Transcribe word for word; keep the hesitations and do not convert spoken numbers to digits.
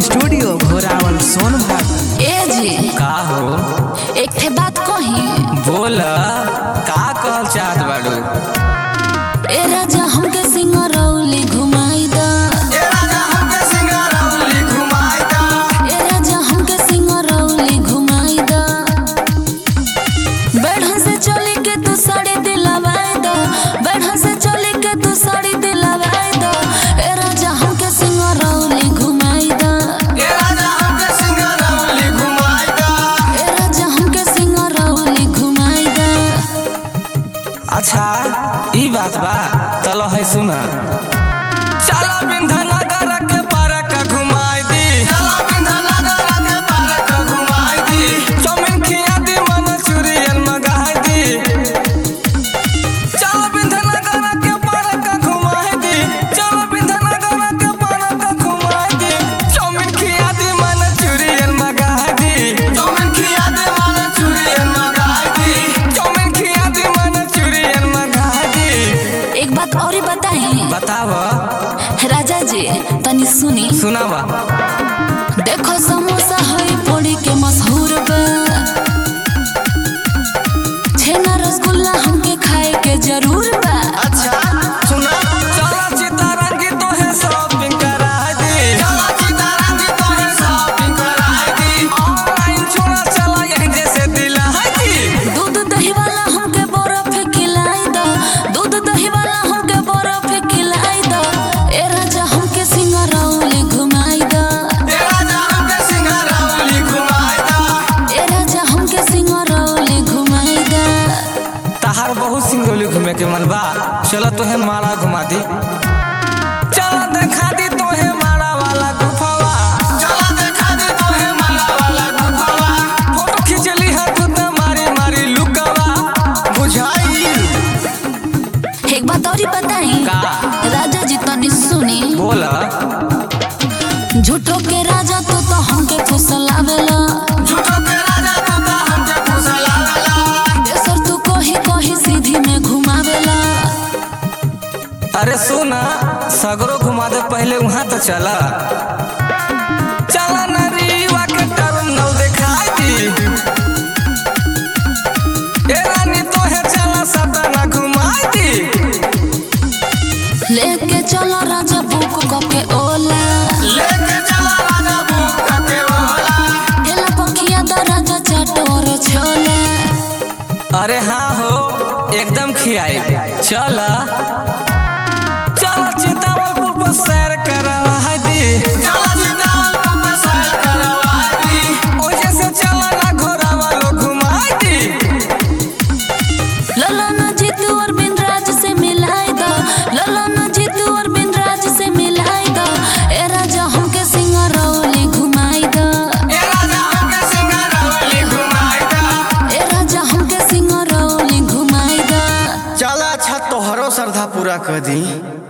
Studio Ghorawal Sonbhadra. ए जी का हो एक ठे बात कही। बोल का कहल चाहत बाड़ू? ए राजा हमके सिंगरौली घुमाई दा। ए राजा हमके सिंगरौली घुमाई दा। ए राजा हमके सिंगरौली घुमाई दा। बढ़न से चली के तू साड़ी दिलवाई दा। बढ़न से चली के तू साड़ी दिलवाई दा। ए राजा हमके सिंगरौली घुमाई दा। ए राजा हमके सिंगरौली घुमाई दा। ए राजा हमके सिंगरौली घुमाई दा। अच्छा ई बात बा, चलो है सुना। चला विंध्यनगर के पार्क घुमाई दी। चला विंध्यनगर के पार्क घुमाई दी। चौमिन खिया दी, मंचूरियन मंगाई दी। चला विंध्यनगर के पार्क घुमाई दी। चला विंध्यनगर के पार्क घुमाई दी। चौमिन खिया दी, मंचूरियन मंगाई दी। चौमिन खिया दी, मंचूरियन मंगाई दी। चौमिन खिया दी, मंचूरियन मंगाई दी। एक बात और बताई बताव राजा जी, तनी सुनी। सुनावा। देखो समोसा है पोड़ी के मशहूर बा। छेना रसगुल्ला हमके खाए के जरूर बा। अच्छा सुना। चला चितारंगी तोहे शॉपिंग कराई दी। चला चितारंगी तोहे शॉपिंग कराई दी। ऑनलाइन छोड़ा चला यहीं जैसे दिलाई दी। दूध दही वाला हमके बर्फ खिलाई दो। दूध दही वाला हमके बर्फ खिलाई दो। ए राजा हमके सिंगरौली घुमाई दो। ए राजा हमके सिंगरौली घुमाई दा। ए राजा हमके सिंगरौली घुमाई दो। तहार बहुत सिंगरौली घूमे के मन बा, चलो तोहे माला घुमा दी। चला देखा दी तोहे माला वाला गुफावा। चला देखा दी तोहे माला वाला गुफावा। फोटो खींचली है खुद मारी मारी लुकावा। बुझाई एक बात और बताई का? राजा जी तनी सुनी। बोला। झूठो के राजा तू तो हमके फुसलावेला। झूठो के राजा तू तो हमके फुसलावेला। बेसर तू कोही कोही सीधी में घुमावेला। अरे सुना, सगरो घुमा दे पहले वहाँ तो चला। चला नरीवा के टर्मिनल दिखाई दी। ए रानी तोहे चला सतना घुमाई दी। लेके चलो राजा बुक के ओला। लेके चला राजा बुक के ओला। ठेला पखिया दा राजा चाट और छोला। अरे हाँ हो, एकदम खियाई। चला चला चितावलपुर पर सैर करवाई दी। चला चितावलपुर पर सैर करवाई दी। ओजे से चला ना घोरावलो घुमाई दी। लला ना जीतू और बिनराज से मिलाई दो। लला ना जीतू और बिनराज से मिलाई दो। ए राजा हमके सिंगरौली घुमाई दो। ए राजा हमके सिंगरौली घुमाई दा। ए राजा हमके सिंगरौली घुमाई दो। चला अच्छा तोहरो श्रद्धा पूरा कर दी।